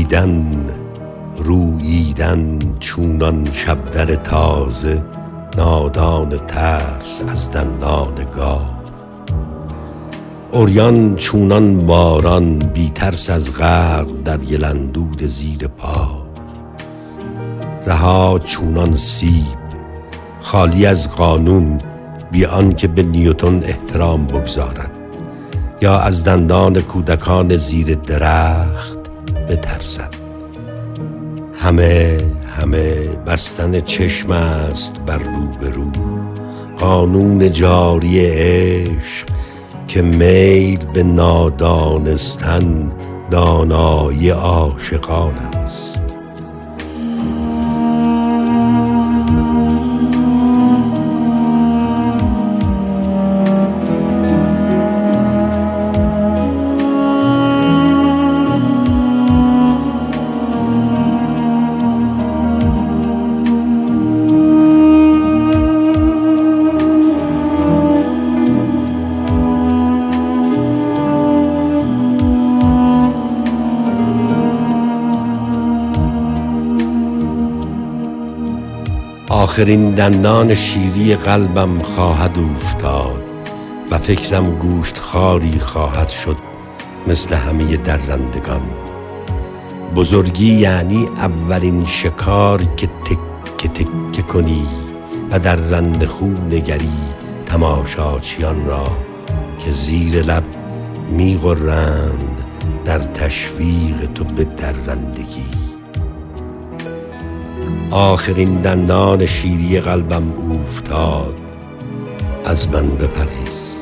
روییدن چونان شبدر تازه، نادان ترس از دندان گاو. عریان چونان باران، بی ترس از غرق در گلندود زیر پای. رها چونان سیب، خالی از قانون، بی آنکه به نیوتن احترام بگذارد یا از دندان کودکان زیر درخت بترسد. همه بستن چشم است بر روبرو، قانون جاری عشق که میل به نادانستن دانایی عاشقان است. آخرین دندان شیری قلبم خواهد اوفتاد و فکرم گوشت خاری خواهد شد مثل همه درندگان. بزرگی یعنی اولین شکار که تکه تکه کنی و در رند خو نگری تماشاچیان را که زیر لب می‌غرند در تشویق تو به درندگی. آخرین دندان شیری قلبم اوفتاد، از من بپرهیز.